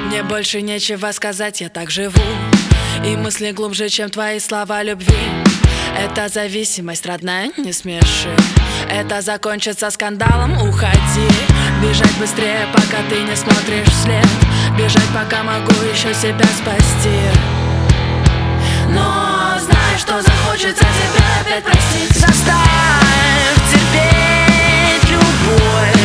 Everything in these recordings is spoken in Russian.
Мне больше нечего сказать, я так живу. И мысли глубже, чем твои слова любви. Это зависимость, родная, не смеши. Это закончится скандалом, уходи. Бежать быстрее, пока ты не смотришь вслед. Бежать, пока могу еще себя спасти. Но знаю, что захочется тебя опять простить. Заставь терпеть любовь,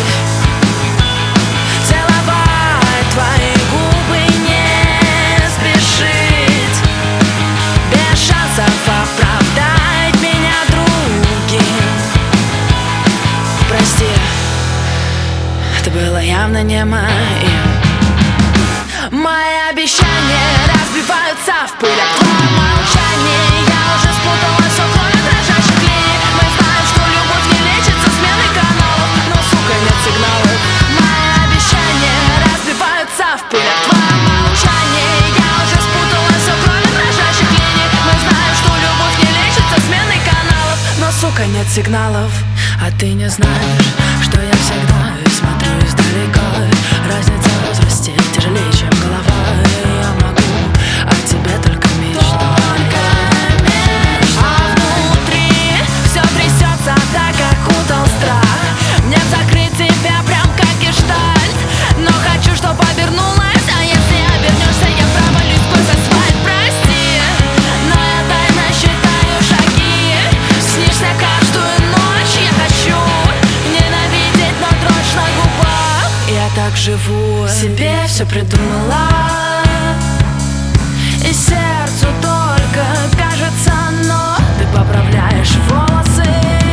целовать твои губы, не спешить. Без шансов оправдать меня другим. Прости, это было явно не моим. Мои обещания разбиваются в пыль от твоего молчания. Я уже спутала все, кроме дрожащих линий. Мы знаем, что любовь не лечится сменой каналов, но, сука, нет сигналов. Мои обещания разбиваются в пыль от твоего молчания. Я уже спутала все, кроме дрожащих линий. Мы знаем, что любовь не лечится сменой каналов, но, сука, нет сигналов. А ты не знаешь, что я всегда смотрю издалека. Разница в возрасте тяжелее, чем голова. Я могу о тебе только мечтать. А внутри все трясется так, как утол страх. Мне закрыть тебя прям как гештальт, но хочу, чтоб обернулась. А если обернешься, я провалюсь сквозь асфальт. Прости, но я тайно считаю шаги. Снишься каждую ночь. Я хочу ненавидеть, но дрожь на губах. Я так живу, себе все придумала, и сердцу только кажется, но ты поправляешь волосы.